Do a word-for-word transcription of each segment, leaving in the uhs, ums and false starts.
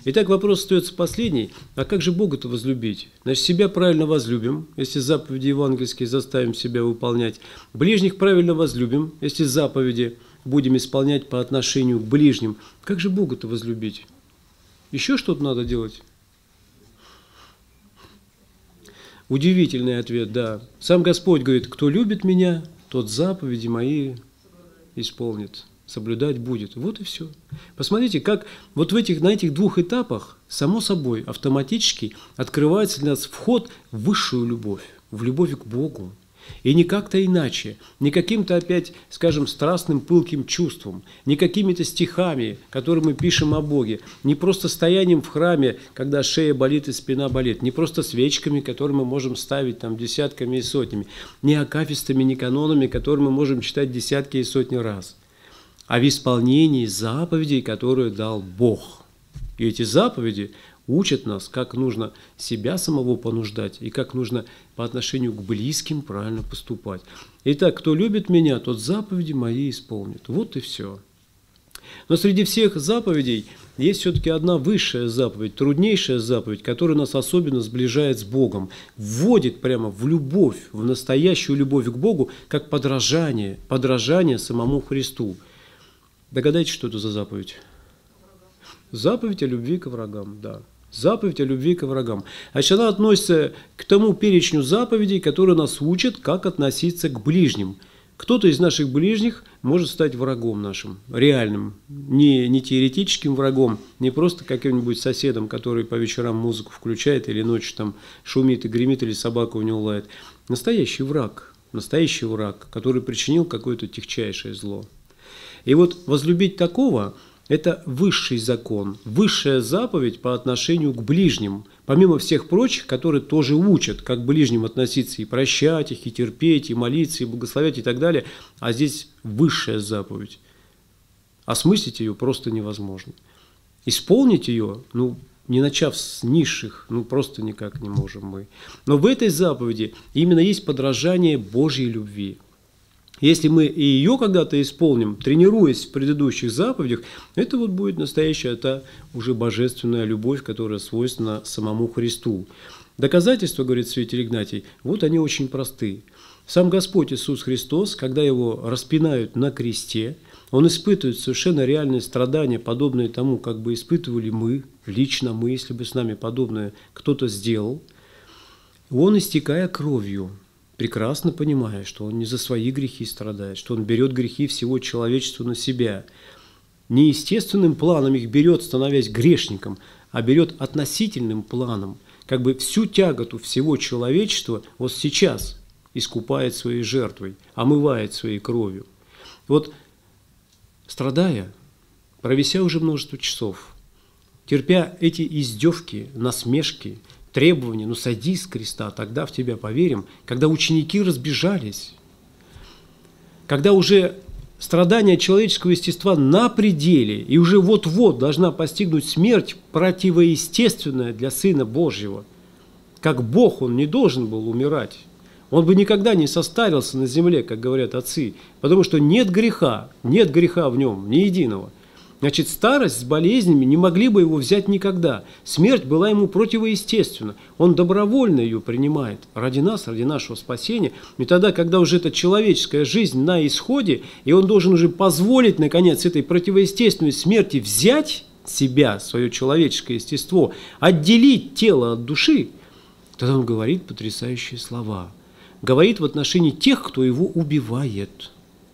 Итак, вопрос остается последний. А как же Бога-то возлюбить? Значит, себя правильно возлюбим, если заповеди евангельские заставим себя выполнять. Ближних правильно возлюбим, если заповеди будем исполнять по отношению к ближним. Как же Бога-то возлюбить? Еще что-то надо делать? Удивительный ответ, да. Сам Господь говорит: кто любит меня, тот заповеди мои исполнит, соблюдать будет. Вот и все. Посмотрите, как вот в этих, на этих двух этапах, само собой, автоматически открывается для нас вход в высшую любовь, в любовь к Богу. И не как-то иначе, не каким-то опять, скажем, страстным, пылким чувством, не какими-то стихами, которые мы пишем о Боге, не просто стоянием в храме, когда шея болит и спина болит, не просто свечками, которые мы можем ставить там десятками и сотнями, не акафистами, не канонами, которые мы можем читать десятки и сотни раз, а в исполнении заповедей, которые дал Бог. И эти заповеди учат нас, как нужно себя самого понуждать и как нужно по отношению к близким правильно поступать. Итак, кто любит меня, тот заповеди мои исполнит. Вот и все. Но среди всех заповедей есть все-таки одна высшая заповедь, труднейшая заповедь, которая нас особенно сближает с Богом, вводит прямо в любовь, в настоящую любовь к Богу, как подражание, подражание самому Христу. Догадайтесь, что это за заповедь? Заповедь о любви к врагам, да. Заповедь о любви к врагам. Значит, она относится к тому перечню заповедей, которые нас учат, как относиться к ближним. Кто-то из наших ближних может стать врагом нашим, реальным, не, не теоретическим врагом, не просто каким-нибудь соседом, который по вечерам музыку включает или ночью там шумит и гремит, или собака у него лает. Настоящий враг, настоящий враг, который причинил какое-то тягчайшее зло. И вот возлюбить такого – это высший закон, высшая заповедь по отношению к ближним, помимо всех прочих, которые тоже учат, как к ближним относиться, и прощать их, и терпеть, и молиться, и благословлять, и так далее. А здесь высшая заповедь. Осмыслить ее просто невозможно. Исполнить ее, ну, не начав с низших, ну, просто никак не можем мы. Но в этой заповеди именно есть подражание Божьей любви. Если мы и ее когда-то исполним, тренируясь в предыдущих заповедях, это вот будет настоящая та уже божественная любовь, которая свойственна самому Христу. Доказательства, говорит святитель Игнатий, вот они очень просты. Сам Господь Иисус Христос, когда Его распинают на кресте, Он испытывает совершенно реальные страдания, подобные тому, как бы испытывали мы, лично мы, если бы с нами подобное кто-то сделал. Он, истекая кровью, прекрасно понимая, что Он не за свои грехи страдает, что Он берет грехи всего человечества на себя. Не естественным планом их берет, становясь грешником, а берет относительным планом, как бы всю тяготу всего человечества вот сейчас искупает своей жертвой, омывает своей кровью. Вот страдая, провися уже множество часов, терпя эти издевки, насмешки, требования, ну сойди с креста, тогда в тебя поверим, когда ученики разбежались, когда уже страдания человеческого естества на пределе, и уже вот-вот должна постигнуть смерть противоестественная для Сына Божьего. Как Бог Он не должен был умирать. Он бы никогда не состарился на земле, как говорят отцы, потому что нет греха, нет греха в нем, ни единого. Значит, старость с болезнями не могли бы его взять никогда. Смерть была ему противоестественна. Он добровольно ее принимает ради нас, ради нашего спасения. И тогда, когда уже эта человеческая жизнь на исходе, и он должен уже позволить, наконец, этой противоестественной смерти взять себя, свое человеческое естество, отделить тело от души, тогда он говорит потрясающие слова. Говорит в отношении тех, кто его убивает.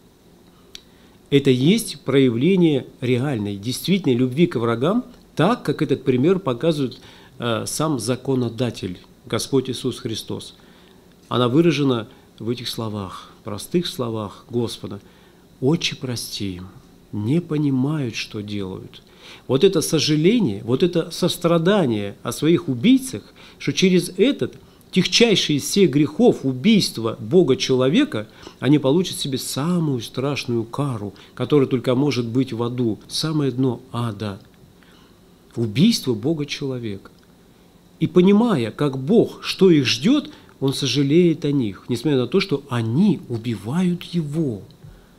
Это есть проявление реальной, действительной любви к врагам, так, как этот пример показывает э, сам законодатель, Господь Иисус Христос. Она выражена в этих словах, простых словах Господа. «Отче, прости им, не понимают, что делают». Вот это сожаление, вот это сострадание о своих убийцах, что через этот тягчайший из всех грехов, убийства Бога-человека, они получат себе самую страшную кару, которая только может быть в аду, самое дно ада. Убийство Бога-человека. И понимая, как Бог, что их ждет, Он сожалеет о них, несмотря на то, что они убивают Его.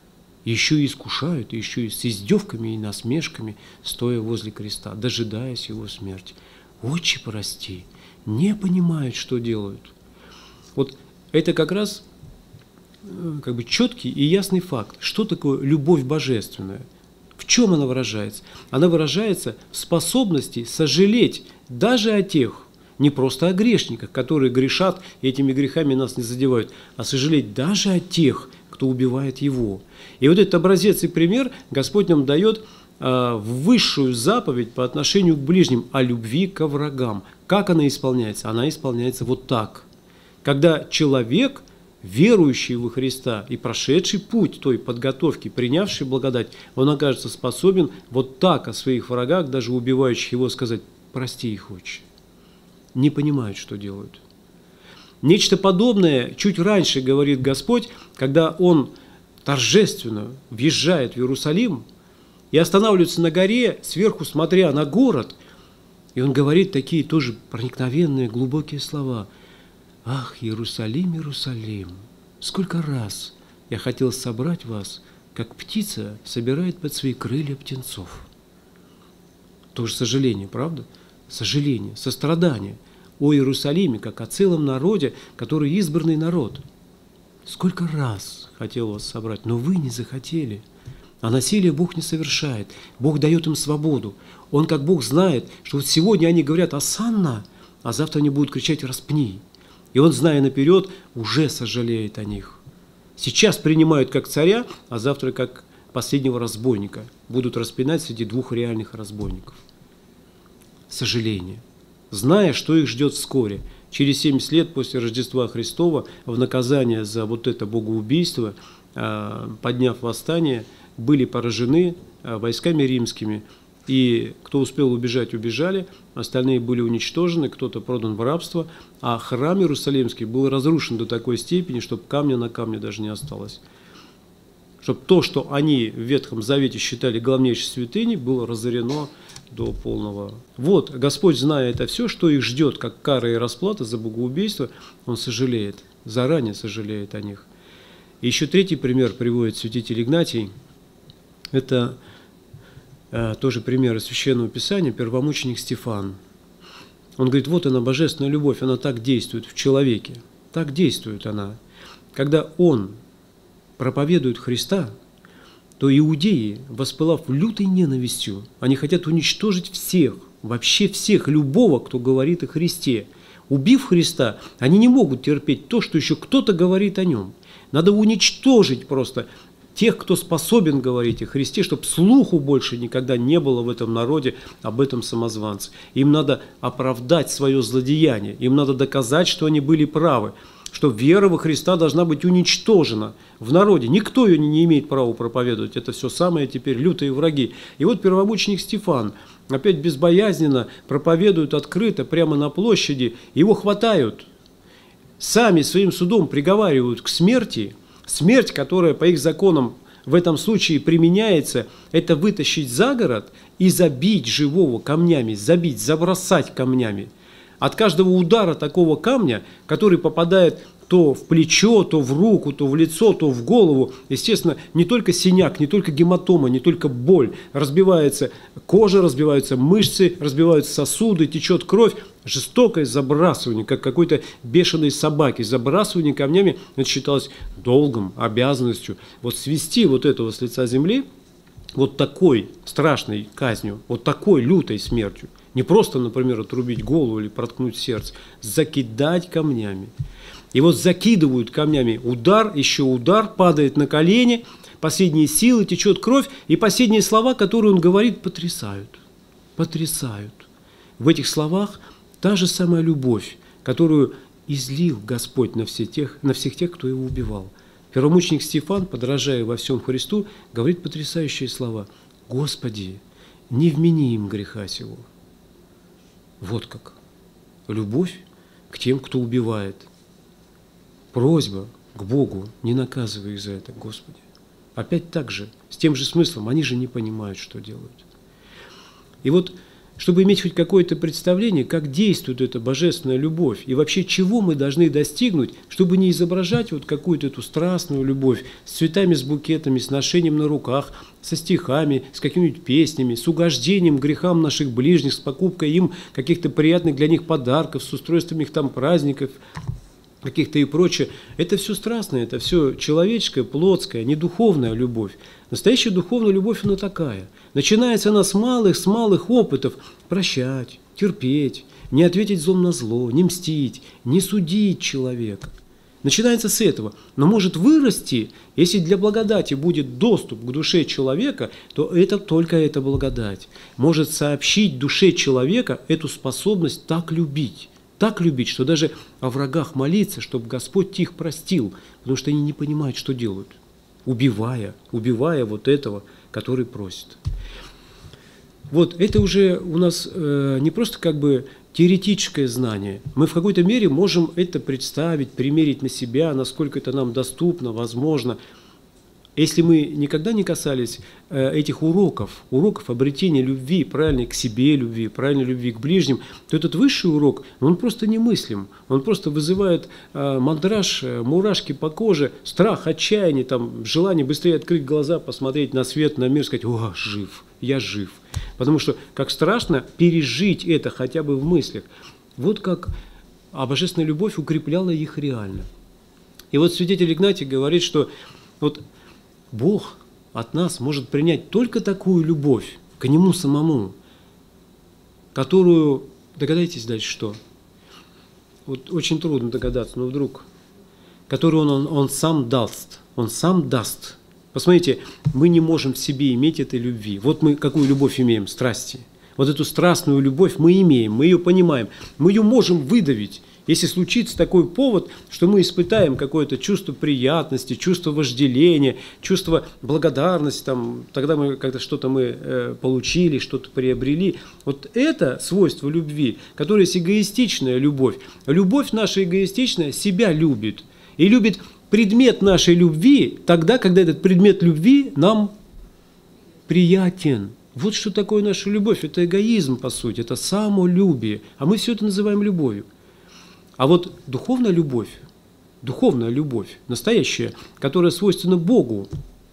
еще и искушают, еще и с издевками и насмешками, стоя возле креста, дожидаясь его смерти. Отче, прости, не понимают, что делают. Вот это как раз как бы четкий и ясный факт. Что такое любовь божественная? В чем она выражается? Она выражается в способности сожалеть даже о тех, не просто о грешниках, которые грешат и этими грехами нас не задевают, а сожалеть даже о тех, кто убивает его. И вот этот образец и пример Господь нам дает э, высшую заповедь по отношению к ближним о любви ко врагам. Как она исполняется? Она исполняется вот так. Когда человек, верующий во Христа и прошедший путь той подготовки, принявший благодать, он окажется способен вот так о своих врагах, даже убивающих его, сказать: «Прости их, Отче». Не понимают, что делают. Нечто подобное чуть раньше говорит Господь, когда Он торжественно въезжает в Иерусалим и останавливается на горе, сверху смотря на город, и Он говорит такие тоже проникновенные, глубокие слова: «Ах, Иерусалим, Иерусалим, сколько раз я хотел собрать вас, как птица собирает под свои крылья птенцов». Тоже сожаление, правда? Сожаление, сострадание о Иерусалиме, как о целом народе, который избранный народ. Сколько раз хотел вас собрать, но вы не захотели. А насилие Бог не совершает. Бог дает им свободу. Он, как Бог, знает, что вот сегодня они говорят «Осанна», а завтра они будут кричать «Распни». И Он, зная наперед, уже сожалеет о них. Сейчас принимают как царя, а завтра как последнего разбойника. Будут распинать среди двух реальных разбойников. Сожаление. Зная, что их ждет вскоре. Через семьдесят лет после Рождества Христова в наказание за вот это богоубийство, подняв восстание, были поражены войсками римскими. И кто успел убежать, убежали, остальные были уничтожены, кто-то продан в рабство, а храм Иерусалимский был разрушен до такой степени, чтобы камня на камне даже не осталось. Чтобы то, что они в Ветхом Завете считали главнейшей святыней, было разорено до полного. Вот, Господь, зная это все, что их ждет, как кара и расплата за богоубийство, Он сожалеет, заранее сожалеет о них. И еще третий пример приводит святитель Игнатий. Это э, тоже пример из Священного Писания, первомученик Стефан. Он говорит: вот она, божественная любовь, она так действует в человеке, так действует она. Когда он проповедует Христа, то иудеи, воспылав лютой ненавистью, они хотят уничтожить всех, вообще всех, любого, кто говорит о Христе. Убив Христа, они не могут терпеть то, что еще кто-то говорит о Нем. Надо уничтожить просто тех, кто способен говорить о Христе, чтобы слуху больше никогда не было в этом народе об этом самозванце. Им надо оправдать свое злодеяние, им надо доказать, что они были правы, что вера во Христа должна быть уничтожена в народе. Никто ее не имеет права проповедовать. Это все самые теперь лютые враги. И вот первомученик Стефан опять безбоязненно проповедует открыто прямо на площади. Его хватают. Сами своим судом приговаривают к смерти. Смерть, которая по их законам в этом случае применяется, это вытащить за город и забить живого камнями, забить, забросать камнями. От каждого удара такого камня, который попадает то в плечо, то в руку, то в лицо, то в голову, естественно, не только синяк, не только гематома, не только боль, разбивается кожа, разбиваются мышцы, разбиваются сосуды, течет кровь. Жестокое забрасывание, как какой-то бешеной собаки, забрасывание камнями, это считалось долгом, обязанностью. Вот свести вот этого с лица земли, вот такой страшной казнью, вот такой лютой смертью, не просто, например, отрубить голову или проткнуть сердце, закидать камнями. И вот закидывают камнями, удар, еще удар, падает на колени, последние силы, течет кровь, и последние слова, которые он говорит, потрясают, потрясают. В этих словах та же самая любовь, которую излил Господь на, все тех, на всех тех, кто его убивал. Первомученик Стефан, подражая во всем Христу, говорит потрясающие слова: «Господи, не вмени им греха сего». Вот как. Любовь к тем, кто убивает. Просьба к Богу: не наказывай их за это, Господи. Опять так же, с тем же смыслом, они же не понимают, что делают. И вот, чтобы иметь хоть какое-то представление, как действует эта божественная любовь и вообще чего мы должны достигнуть, чтобы не изображать вот какую-то эту страстную любовь с цветами, с букетами, с ношением на руках, со стихами, с какими-нибудь песнями, с угождением грехам наших ближних, с покупкой им каких-то приятных для них подарков, с устройством их там праздников, каких-то и прочее. Это все страстное, это все человеческая, плотская, не духовная любовь. Настоящая духовная любовь, она такая. Начинается она с малых, с малых опытов. Прощать, терпеть, не ответить злом на зло, не мстить, не судить человека. Начинается с этого. Но может вырасти, если для благодати будет доступ к душе человека, то это только эта благодать может сообщить душе человека эту способность так любить. Так любить, что даже о врагах молиться, чтобы Господь их простил, потому что они не понимают, что делают, убивая, убивая вот этого, который просит. Вот это уже у нас э, не просто как бы теоретическое знание. Мы в какой-то мере можем это представить, примерить на себя, насколько это нам доступно, возможно. Если мы никогда не касались э, этих уроков, уроков обретения любви, правильной к себе любви, правильной любви к ближним, то этот высший урок, он просто немыслим. Он просто вызывает э, мандраж, э, мурашки по коже, страх, отчаяние, там, желание быстрее открыть глаза, посмотреть на свет, на мир, сказать: «О, жив, я жив». Потому что как страшно пережить это хотя бы в мыслях. Вот как а божественная любовь укрепляла их реально. И вот святитель Игнатий говорит, что вот Бог от нас может принять только такую любовь к Нему самому, которую, догадайтесь дальше, что? Вот очень трудно догадаться, но вдруг, которую он, он, он сам даст, он сам даст. Посмотрите, мы не можем в себе иметь этой любви. Вот мы какую любовь имеем? Страсти. Вот эту страстную любовь мы имеем, мы ее понимаем, мы ее можем выдавить. Если случится такой повод, что мы испытаем какое-то чувство приятности, чувство вожделения, чувство благодарности, там, тогда мы как-то что-то мы э, получили, что-то приобрели. Вот это свойство любви, которое есть эгоистичная любовь. Любовь наша эгоистичная себя любит. И любит предмет нашей любви тогда, когда этот предмет любви нам приятен. Вот что такое наша любовь. Это эгоизм, по сути, это самолюбие. А мы все это называем любовью. А вот духовная любовь, духовная любовь, настоящая, которая свойственна Богу,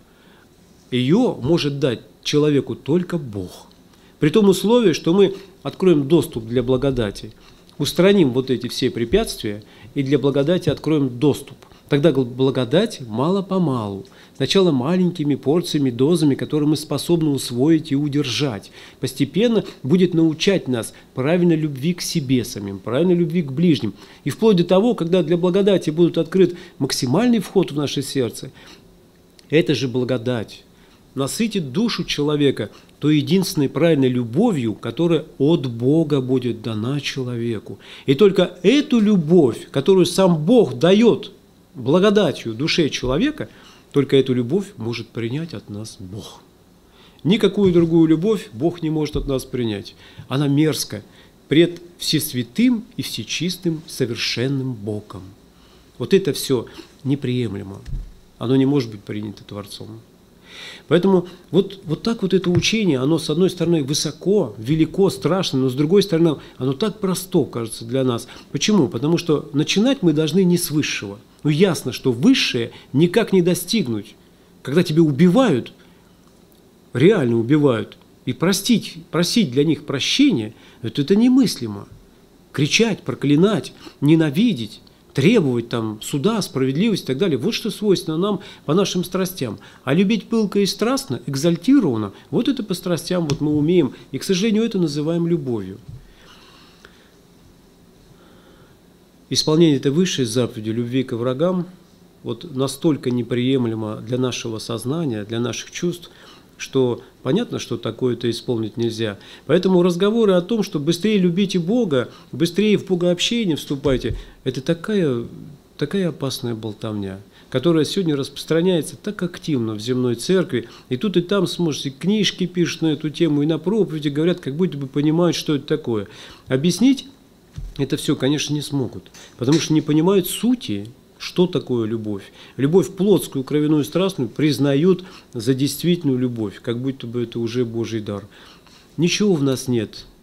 ее может дать человеку только Бог. При том условии, что мы откроем доступ для благодати, устраним вот эти все препятствия и для благодати откроем доступ. Тогда благодать мало-помалу, сначала маленькими порциями, дозами, которые мы способны усвоить и удержать, постепенно будет научать нас правильной любви к себе самим, правильной любви к ближним. И вплоть до того, когда для благодати будет открыт максимальный вход в наше сердце, эта же благодать насытит душу человека той единственной правильной любовью, которая от Бога будет дана человеку. И только эту любовь, которую сам Бог дает благодатью душе человека, только эту любовь может принять от нас Бог. Никакую другую любовь Бог не может от нас принять. Она мерзка пред всесвятым и всечистым совершенным Богом. Вот это все неприемлемо. Оно не может быть принято Творцом. Поэтому вот, вот так вот это учение, оно с одной стороны высоко, велико, страшно, но с другой стороны оно так просто, кажется, для нас. Почему? Потому что начинать мы должны не с высшего. Ну ясно, что высшее никак не достигнуть. Когда тебя убивают, реально убивают, и простить, просить для них прощения, это, это немыслимо. Кричать, проклинать, ненавидеть, требовать там суда, справедливости и так далее. Вот что свойственно нам по нашим страстям. А любить пылко и страстно, экзальтированно, вот это по страстям вот мы умеем. И, к сожалению, это называем любовью. Исполнение этой высшей заповеди любви к врагам вот настолько неприемлемо для нашего сознания, для наших чувств, что понятно, что такое-то исполнить нельзя. Поэтому разговоры о том, что быстрее любите Бога, быстрее в богообщение вступайте, это такая, такая опасная болтовня, которая сегодня распространяется так активно в земной церкви. И тут и там, сможете, книжки пишут на эту тему, и на проповеди говорят, как будто бы понимают, что это такое. Объяснить это все, конечно, не смогут, потому что не понимают сути, что такое любовь. Любовь плотскую, кровяную, страстную признают за действительную любовь, как будто бы это уже Божий дар. Ничего в нас нет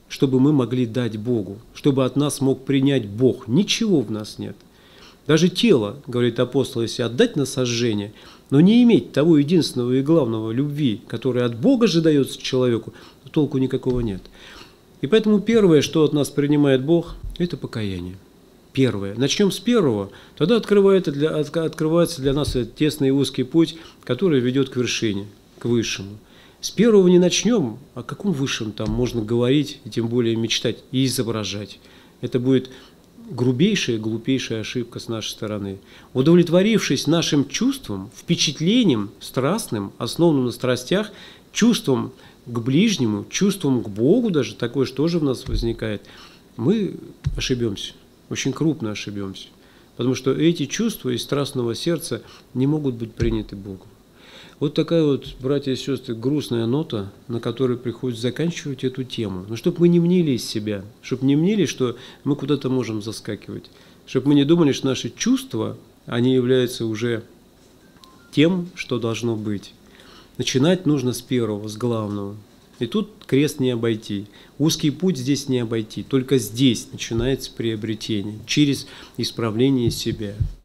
чтобы мы могли дать Богу, чтобы от нас мог принять Бог. Ничего в нас нет. Даже тело, говорит апостол, если отдать на сожжение, но не иметь того единственного и главного любви, которая от Бога же дается человеку, то толку никакого нет. И поэтому первое, что от нас принимает Бог, это покаяние. Первое. Начнем с первого, тогда открывается для, открывается для нас этот тесный и узкий путь, который ведет к вершине, к высшему. С первого не начнем, о каком высшем там можно говорить, и тем более мечтать и изображать. Это будет грубейшая, глупейшая ошибка с нашей стороны. Удовлетворившись нашим чувством, впечатлением страстным, основанным на страстях, чувством к ближнему, чувством к Богу даже, такое что тоже в нас возникает, мы ошибемся, очень крупно ошибемся. Потому что эти чувства из страстного сердца не могут быть приняты Богом. Вот такая вот, братья и сестры, грустная нота, на которой приходится заканчивать эту тему. Но чтобы мы не мнили из себя, чтобы не мнили, что мы куда-то можем заскакивать, чтобы мы не думали, что наши чувства, они являются уже тем, что должно быть. Начинать нужно с первого, с главного. И тут крест не обойти. Узкий путь здесь не обойти. Только здесь начинается приобретение, через исправление себя.